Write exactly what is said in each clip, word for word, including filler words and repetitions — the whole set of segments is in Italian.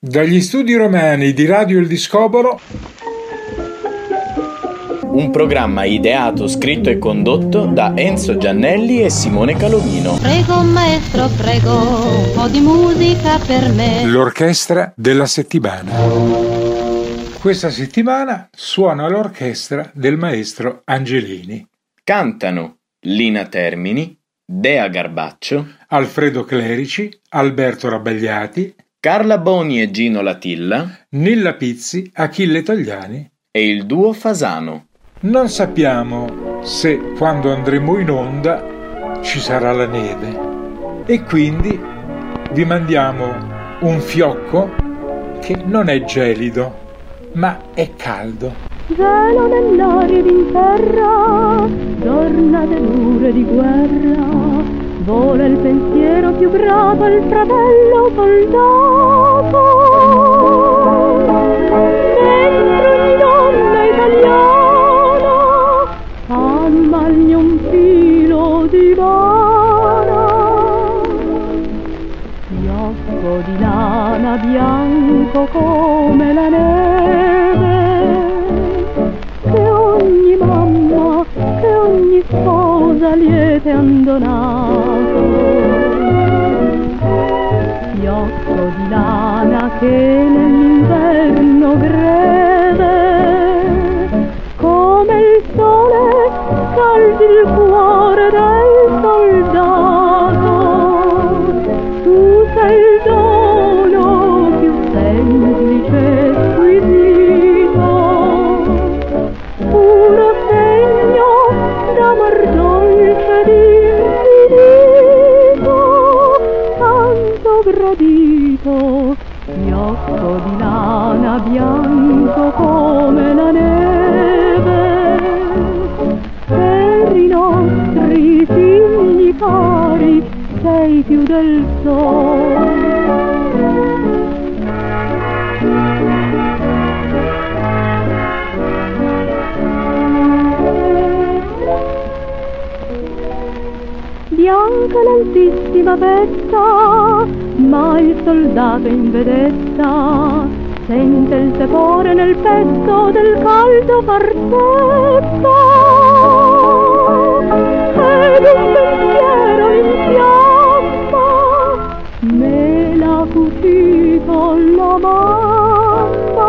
Dagli studi romani di Radio Il Discobolo, un programma ideato, scritto e condotto da Enzo Giannelli e Simone Calovino. Prego maestro, prego, un po' di musica per me. L'orchestra della settimana. Questa settimana suona l'orchestra del maestro Angelini. Cantano Lina Termini, Dea Garbaccio, Alfredo Clerici, Alberto Rabbagliati, Carla Boni e Gino Latilla, Nilla Pizzi, Achille Togliani e il duo Fasano. Non sappiamo se quando andremo in onda ci sarà la neve e quindi vi mandiamo un fiocco che non è gelido ma è caldo. Gelo nell'aria d'interra, giornate dure di guerra, vola il pensiero più grato al fratello soldato. Dentro ogni donna italiana ammagli un filo di vana, fiocco di lana bianco come la neve, che ogni mamma, che ogni sposa liete han donato. Fiocco di lana che nell'inverno greve, come il sole scaldi il cuore del soldato. Tu sei il dono più semplice e squisito, puro segno d'amor dolce ed infinito, tanto gradito, fiocco di lana bianco come la neve, per i nostri figli cari sei più del sole. Bianca l'altissima vetta, ma il soldato in vedetta sente il tepore nel petto del caldo farsetta, ed un pensiero infiamma, me l'ha cucito la mamma.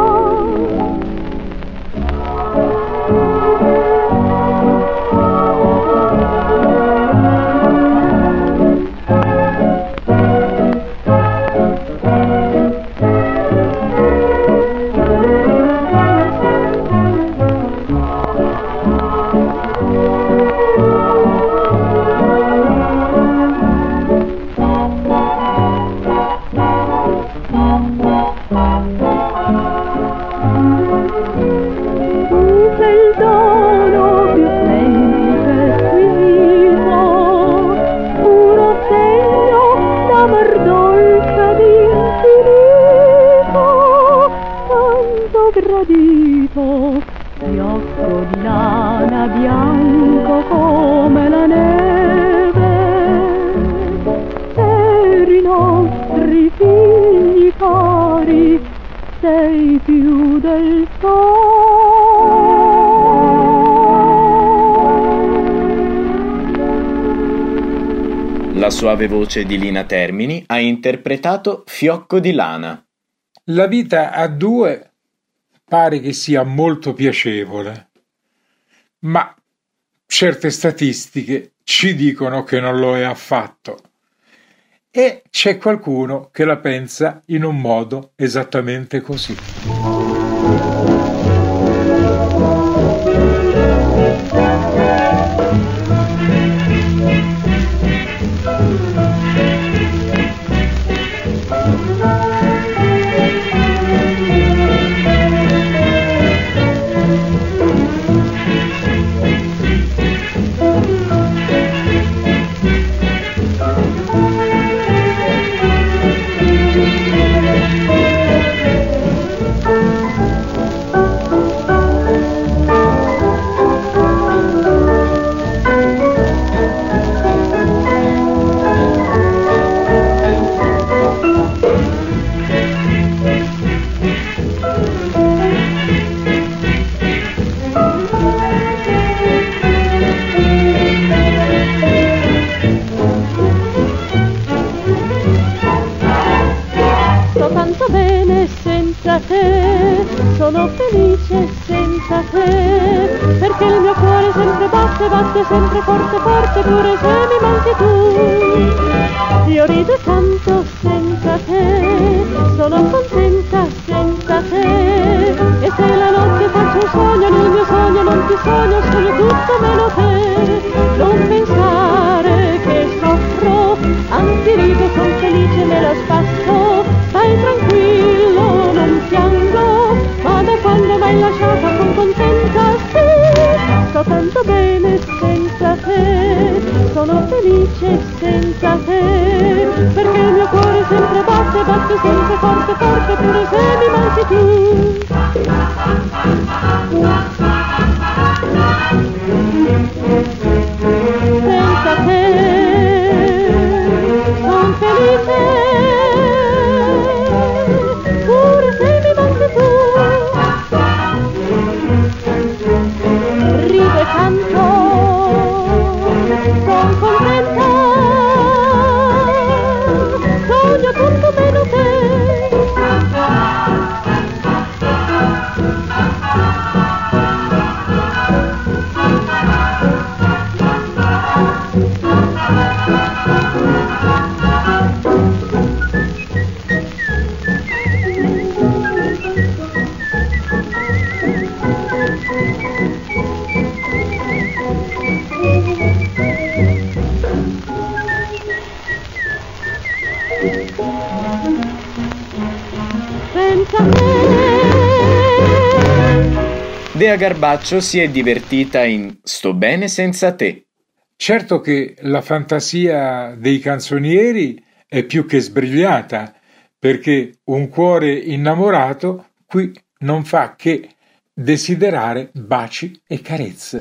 Gradito, fiocco di lana bianco come la neve, per i nostri figli cari sei più del sole. La suave voce di Lina Termini ha interpretato Fiocco di lana. La vita a due pare che sia molto piacevole, ma certe statistiche ci dicono che non lo è affatto. E c'è qualcuno che la pensa in un modo esattamente così. tanto bene senza te, sono felice senza te, perché il mio cuore sempre batte, batte sempre forte, forte, pure se mi manchi tu. Io rido e canto senza te, sono contenta senza te, e se la notte faccio un sogno, nel mio sogno non ti sogno, sogno tutto meno te. Non pensare che soffro, anzi rido, son felice, me la spasso, stai tranquillo, non piango, ma da quando m'hai lasciata son contenta, sì, sto tanto bene senza te, sono felice senza te, perché il mio cuore sempre batte, batte sempre forte, forte, pure se mi manchi tu. Senza te son felice, pure se mi manchi tu. Rido e canto, son contenta, sogno tutto meno te. Dea Garbaccio si è divertita in Sto bene senza te. Certo che la fantasia dei canzonieri è più che sbrigliata, perché un cuore innamorato qui non fa che desiderare baci e carezze.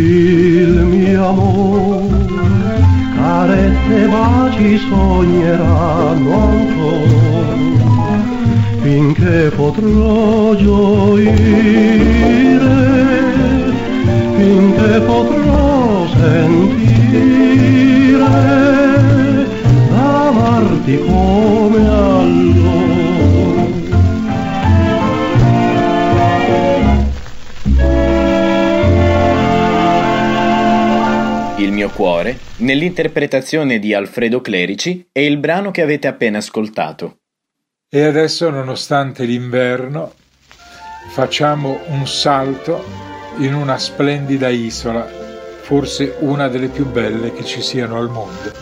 Il mio amore, carezze, baci sognerà mano ancora, finché potrò gioire, finché potrò sentire, amarti come allora. Il mio cuore, nell'interpretazione di Alfredo Clerici, è il brano che avete appena ascoltato. E adesso, nonostante l'inverno, facciamo un salto in una splendida isola, forse una delle più belle che ci siano al mondo.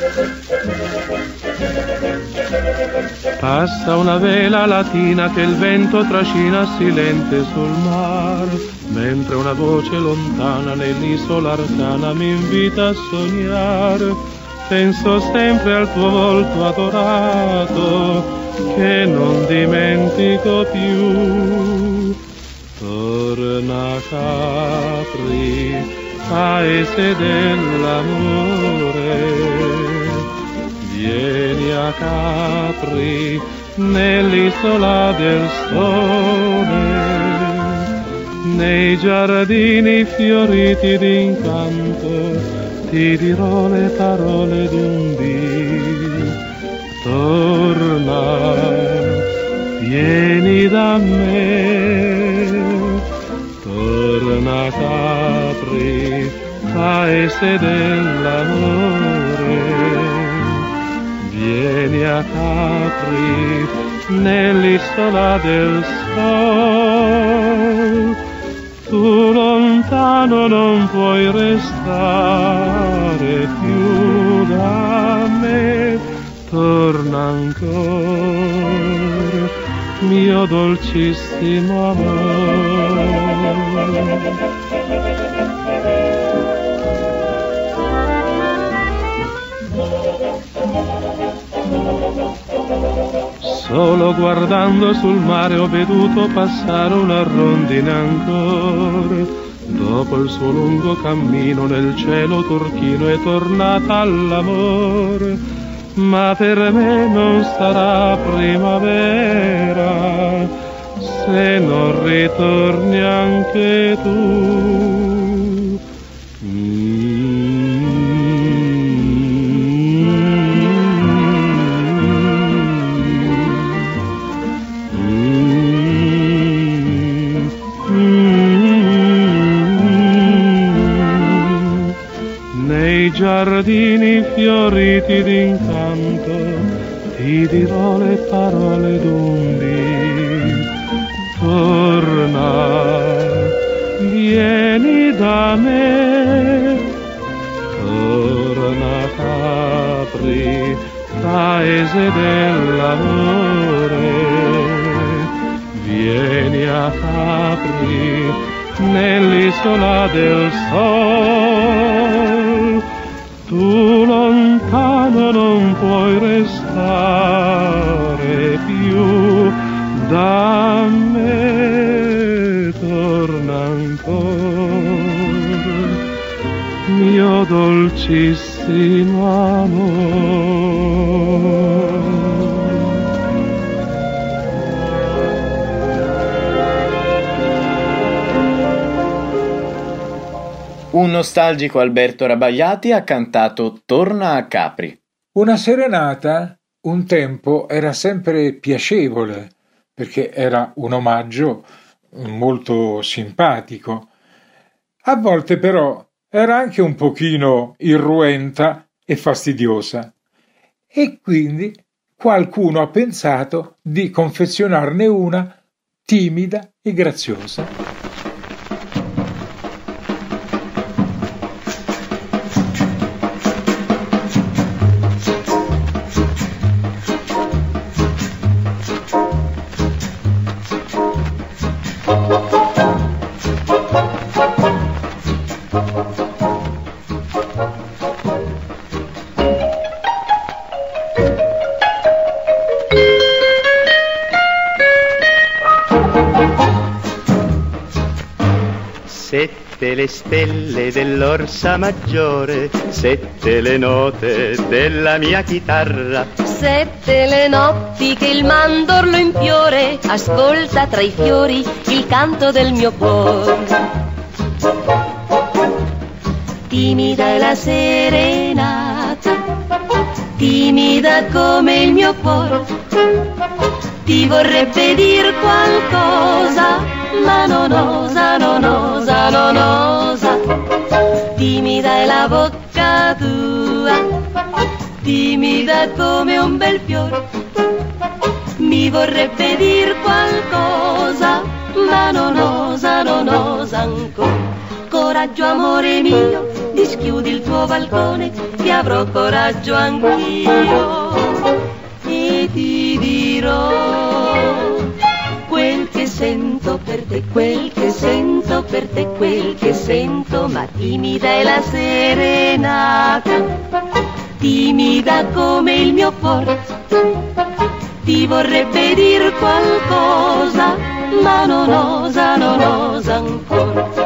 Passa una vela latina che il vento trascina silente sul mar, mentre una voce lontana nell'isola arcana mi invita a sognare. Penso sempre al tuo volto adorato, che non dimentico più. Torna Capri, paese dell'amore, vieni a Capri, nell'isola del sole, nei giardini fioriti d'incanto, ti dirò le parole d'un dì. Torna, vieni da me, torna Capri, paese dell'amore, vieni a Capri, nell'isola del sol. Tu lontano non puoi restare più da me, torna ancora, mio dolcissimo amore. Solo guardando sul mare ho veduto passare una rondine ancora. Dopo il suo lungo cammino nel cielo turchino è tornata all'amore. Ma per me non sarà primavera se non ritorni anche tu. Giardini fioriti d'incanto, ti dirò le parole d'un dì. Torna, vieni da me, torna Capri, paese dell'amore, vieni a Capri, nell'isola del sol. Tu lontano non puoi restare più da me, torna ancora, mio dolcissimo amore. Un nostalgico Alberto Rabagliati ha cantato Torna a Capri. Una serenata un tempo era sempre piacevole, perché era un omaggio molto simpatico. A volte però era anche un pochino irruenta e fastidiosa. E quindi qualcuno ha pensato di confezionarne una timida e graziosa. Sette le stelle dell'Orsa Maggiore, sette le note della mia chitarra, sette le notti che il mandorlo in fiore ascolta tra i fiori il canto del mio cuore. Timida è la serenata, timida come il mio cuore, ti vorrebbe dir qualcosa, ma non osa, non osa, non osa. Timida è la bocca tua, timida come un bel fiore, mi vorrebbe dir qualcosa, ma non osa, non osa ancora. Coraggio amore mio, dischiudi il tuo balcone, che avrò coraggio anch'io e ti dirò quel che sento per te, quel che sento per te, quel che sento. Ma timida è la serenata, timida come il mio cuore, ti vorrebbe dir qualcosa, ma non osa, non osa ancora.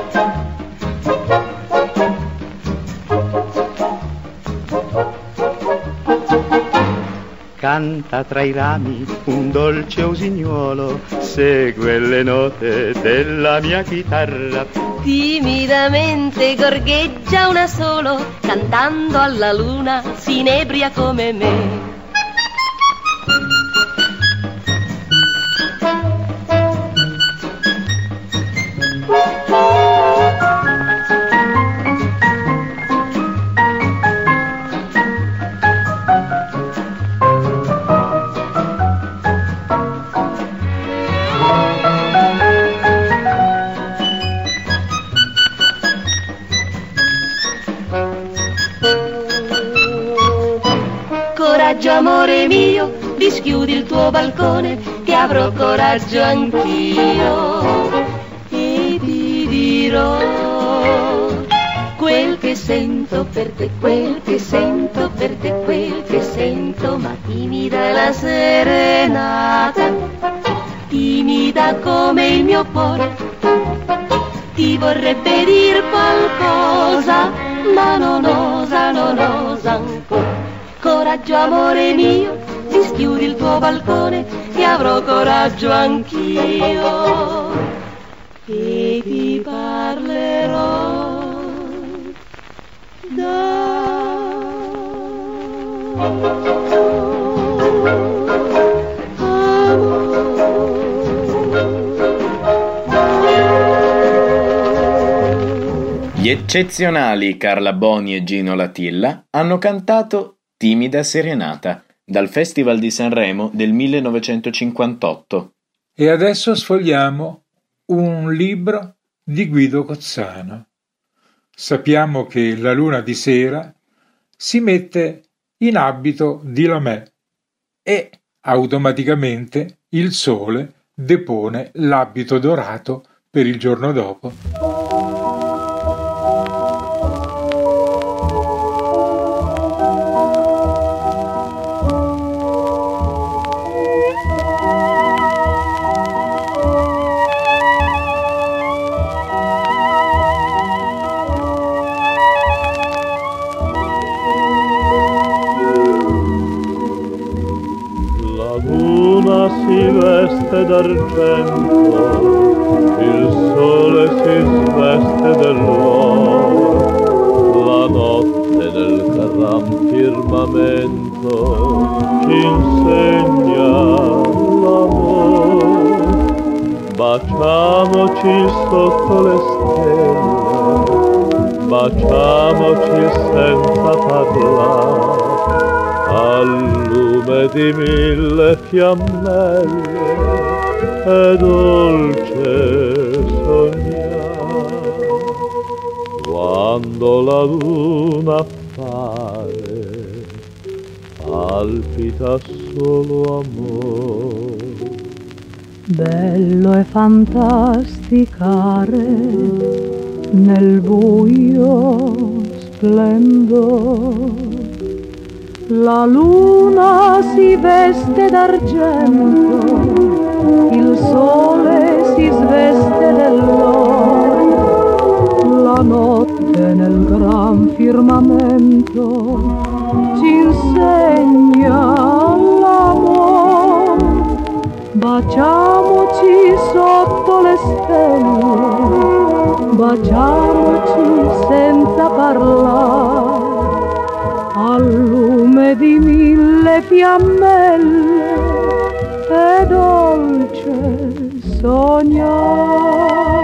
Canta tra i rami un dolce usignuolo, segue le note della mia chitarra. Timidamente gorgheggia una solo, cantando alla luna si inebria come me. Coraggio amore mio, dischiudi il tuo balcone, che avrò coraggio anch'io e ti dirò quel che sento per te, quel che sento per te, quel che sento. Ma timida è la serenata, timida come il mio cuore, ti vorrebbe dir qualcosa, ma non osa, non osa ancora. Coraggio amore mio, dischiudi il tuo balcone, che avrò coraggio anch'io e ti parlerò Gli eccezionali Carla Boni e Gino Latilla hanno cantato Timida Serenata dal Festival di Sanremo del millenovecentocinquantotto. E adesso sfogliamo un libro di Guido Cozzano. Sappiamo che la luna di sera si mette in abito di lamè e automaticamente il sole depone l'abito dorato per il giorno dopo. Si veste d'argento, il sole si sveste dell'oro, la notte nel gran firmamento ci insegna l'amore. Baciamoci sotto le stelle, baciamoci senza parlare, al lume di mille fiammelle è dolce sognare. Quando la luna appare, palpita solo amore. Bello è fantasticare nel buio splendore. La luna si veste d'argento, il sole si sveste dell'oro, la notte nel gran firmamento ci insegna Baciamoci sotto le stelle, baciamoci senza parlare, al lume di mille fiammelle, è dolce sognare.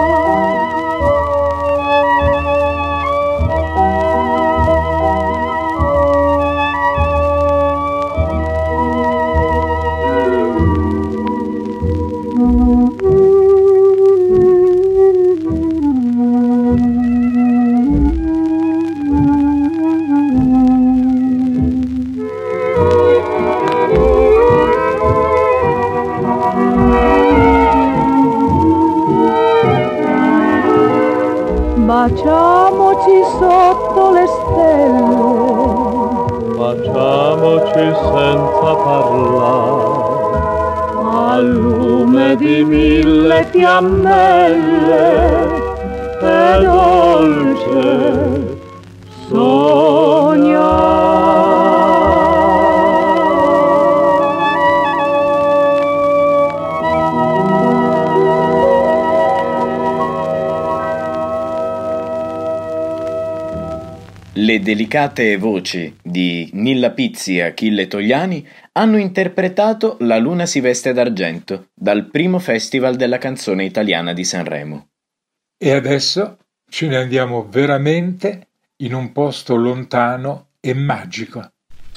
Baciamoci sotto le stelle, baciamoci senza parlare, al lume di mille fiammelle, è dolce sognare. Le delicate voci di Nilla Pizzi e Achille Togliani hanno interpretato La luna si veste d'argento dal primo Festival della canzone italiana di Sanremo. E adesso ce ne andiamo veramente in un posto lontano e magico.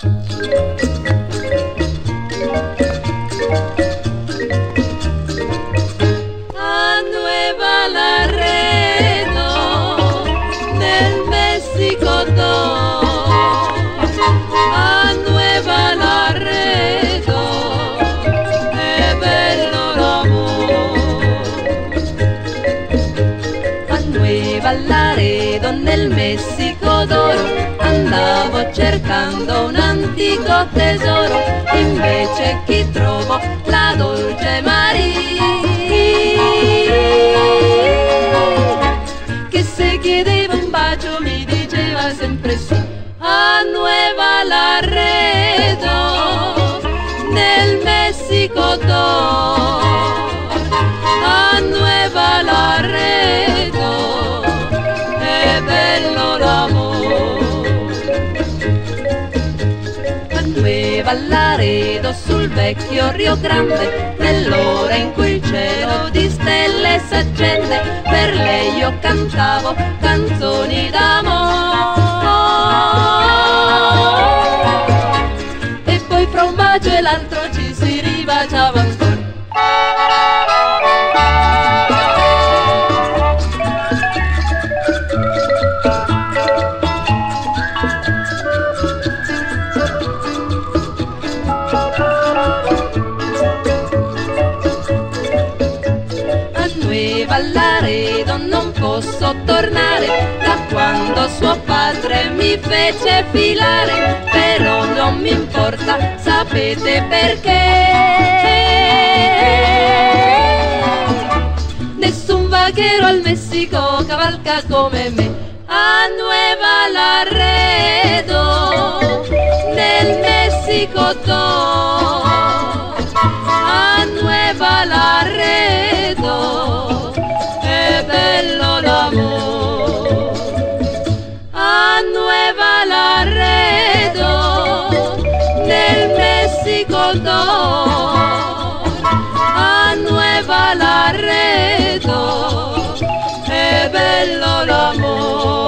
A Nueva Laredo, nel Messico a Nueva Laredo, è bello l'amore. A Nueva Laredo, nel Messico d'oro, andavo cercando un antico tesoro, invece chi trovo? La dolce Maria, che se chiedevo un bacio mi diceva sempre sì. A Nueva Laredo, nel Messico d'oro, a Nueva Laredo, è bello l'amore. A Nueva Laredo, sul vecchio Rio Grande, nell'ora in cui il cielo di stelle s'accende, per lei io cantavo canzoni d'amore. E poi fra un bacio e l'altro ci si ribaciava ancora. A Nueva Laredo non posso tornare, da quando suo padre mi fece filare, però non mi importa, sapete perché? Nessun vaghero al Messico cavalca come me. A Nueva Laredo, nel Messico d'oro, a Nueva Laredo, è bello l'amore. A Nueva Laredo, nel Messico d'oro, a Nueva Laredo, è bello l'amore.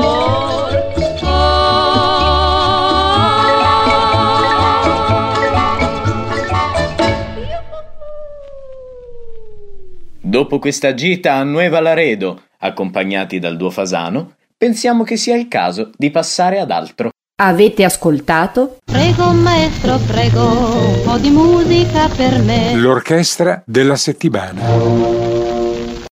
Dopo questa gita a Nueva Laredo, accompagnati dal duo Fasano, pensiamo che sia il caso di passare ad altro. Avete ascoltato? Prego maestro, prego, un po' di musica per me. L'orchestra della settimana.